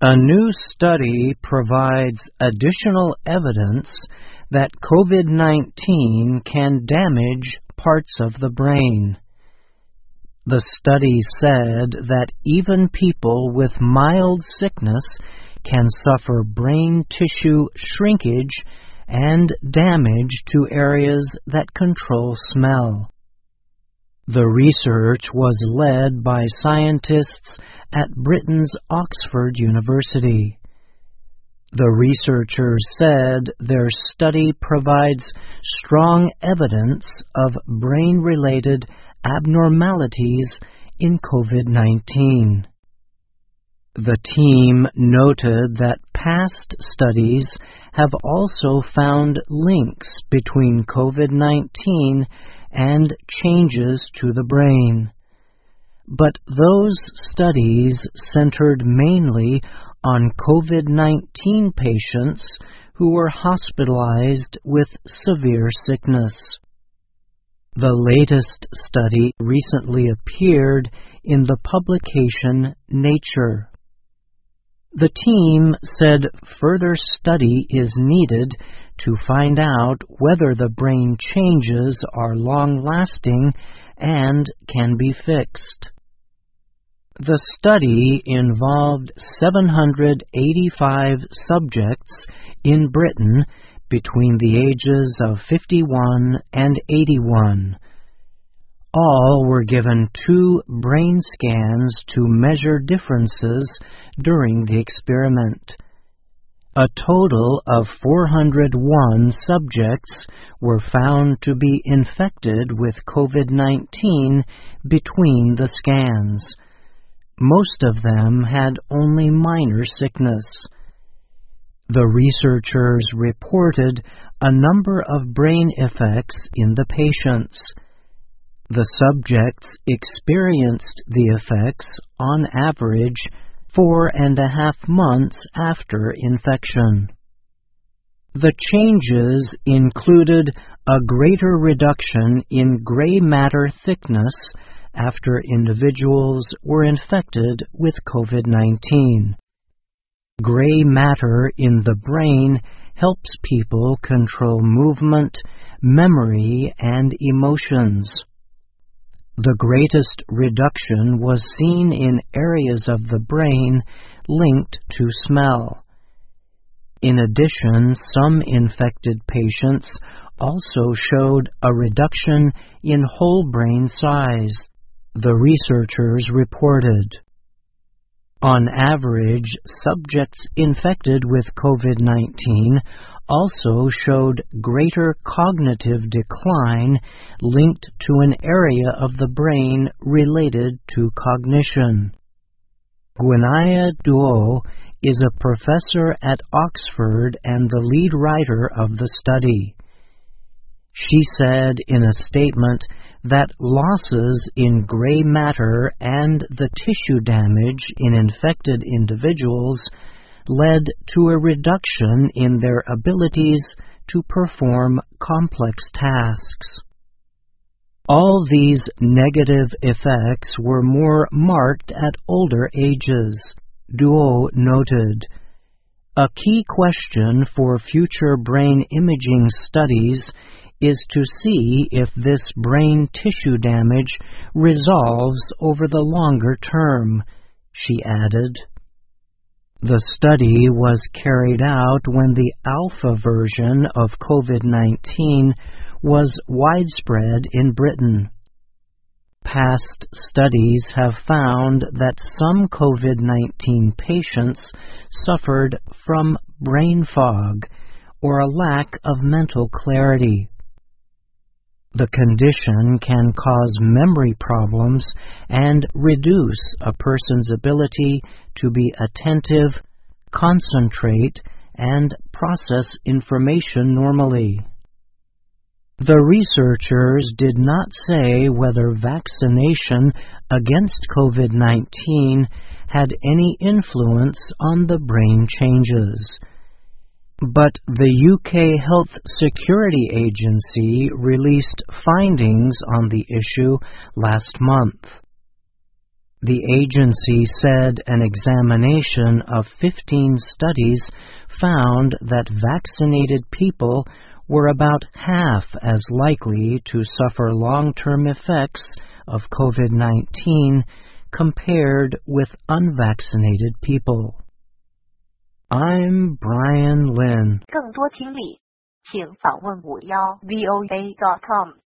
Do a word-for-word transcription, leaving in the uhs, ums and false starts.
A new study provides additional evidence that COVID nineteen can damage parts of the brain. The study said that even people with mild sickness can suffer brain tissue shrinkage and damage to areas that control smell. The research was led by scientists at Britain's Oxford University. The researchers said their study provides strong evidence of brain-related abnormalities in COVID nineteen. The team noted that past studies have also found links between COVID nineteen and changes to the brain. But those studies centered mainly on COVID nineteen patients who were hospitalized with severe sickness. The latest study recently appeared in the publication Nature. The team said further study is needed to find out whether the brain changes are long-lasting and can be fixed. The study involved seven hundred eighty-five subjects in Britain between the ages of fifty-one and eighty-one. All were given two brain scans to measure differences during the experiment. A total of four hundred one subjects were found to be infected with COVID nineteen between the scans. Most of them had only minor sickness. The researchers reported a number of brain effects in the patients. The subjects experienced the effects, on average, four and a half months after infection. The changes included a greater reduction in gray matter thickness after individuals were infected with COVID nineteen. Gray matter in the brain helps people control movement, memory, and emotions. The greatest reduction was seen in areas of the brain linked to smell. In addition, some infected patients also showed a reduction in whole brain size, the researchers reported. On average, subjects infected with COVID nineteen also showed greater cognitive decline linked to an area of the brain related to cognition. Gwynia Duo is a professor at Oxford and the lead writer of the study. She said in a statement that losses in gray matter and the tissue damage in infected individuals led to a reduction in their abilities to perform complex tasks. All these negative effects were more marked at older ages, Duo noted. A key question for future brain imaging studies is to see if this brain tissue damage resolves over the longer term, she added. The study was carried out when the alpha version of COVID nineteen was widespread in Britain. Past studies have found that some COVID nineteen patients suffered from brain fog or a lack of mental clarity. The condition can cause memory problems and reduce a person's ability to be attentive, concentrate, and process information normally. The researchers did not say whether vaccination against COVID nineteen had any influence on the brain changes. But the U K Health Security Agency released findings on the issue last month. The agency said an examination of fifteen studies found that vaccinated people were about half as likely to suffer long-term effects of COVID nineteen compared with unvaccinated people. I'm Brian Lynn. 更多听力，请访问五幺 V O A dot com。